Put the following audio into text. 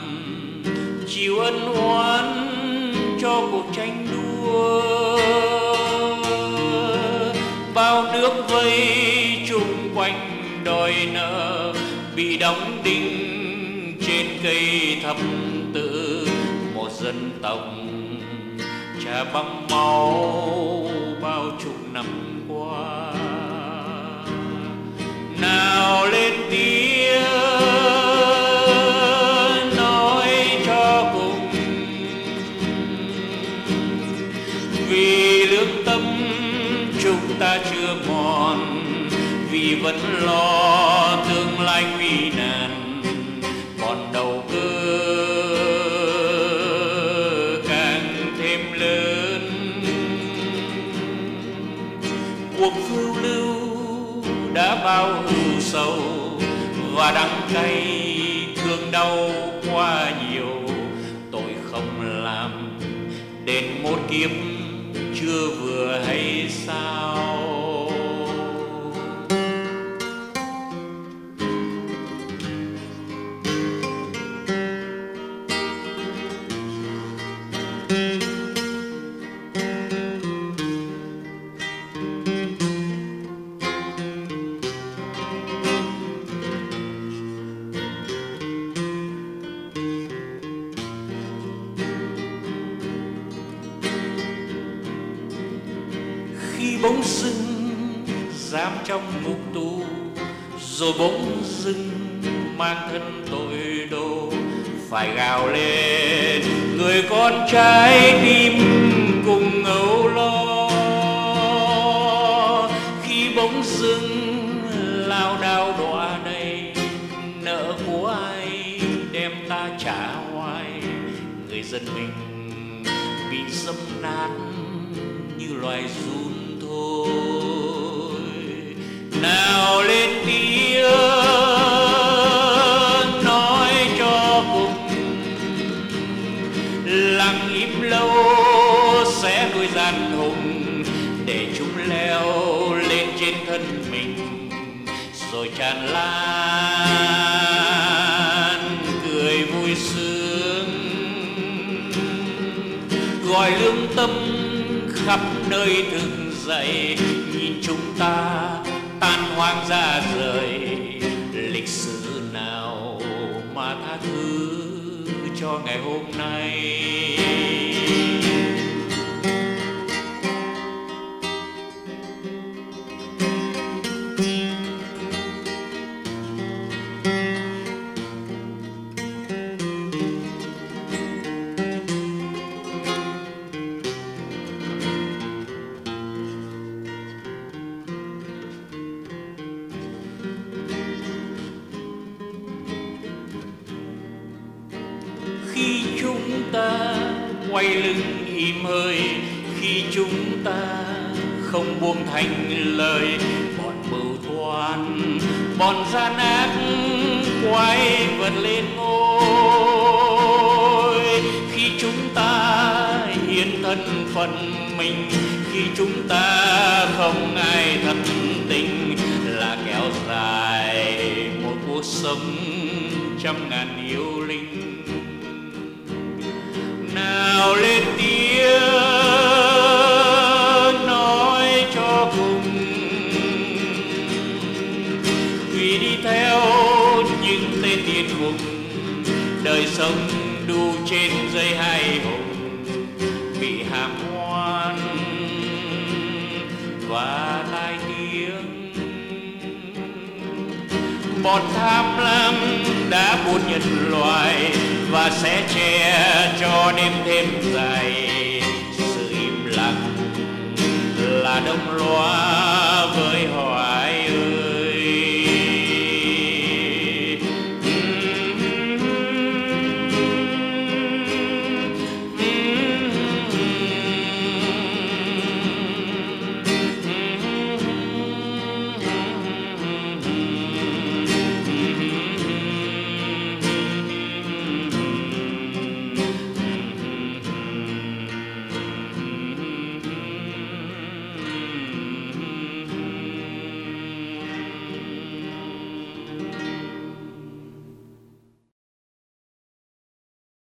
chịu ân oán cho cuộc tranh đua. Bao nước vây chung quanh đòi nợ, bị đóng đinh trên cây thập tự. Một dân tộc trả bằng máu bao chục năm qua. Nào lên tiếng nói cho cùng, vì lương tâm chúng ta chưa mòn, vì vẫn lo tương lai nguy nan. Còn đầu cơ càng thêm lớn, cuộc phiêu lưu đã bao ưu sầu và đắng cay thương đau quá nhiều. Tội không làm đến một kiếp chưa vừa hay sao? Khi bỗng dưng giam trong ngục tù, rồi bỗng dưng mang thân tội đồ, phải gào lên người con trái tim cùng âu lo. Khi bỗng dưng lao đao đọa đầy, nợ của ai đem ta trả hoài. Người dân mình bị dẫm nát như loài giun thôi. Nào lên tiếng nói cho cùng, lặng im lâu sẽ nuôi gian hùng, để chúng leo lên trên thân mình rồi tràn lan cười vui sướng, gọi lương tâm khắp nơi thức dậy. Nhìn chúng ta tan hoang ra rời, lịch sử nào mà tha thứ cho ngày hôm nay. Khi chúng ta quay lưng im hơi, khi chúng ta không buông thành lời, bọn mưu toan, bọn gian ác quay vật lên ngôi. Khi chúng ta hiến thân phận mình, khi chúng ta không ai thật tình, là kéo dài một cuộc sống trăm ngàn yêu linh. Nào lên tiếng nói cho cùng, vì đi theo những tên điên khùng, đời sống đu trên dây hai hùng, bị hàm oan và tai tiếng. Bọn tham lam đã buôn nhân loại và sẽ che cho đêm thêm dài. Sự im lặng là đông loa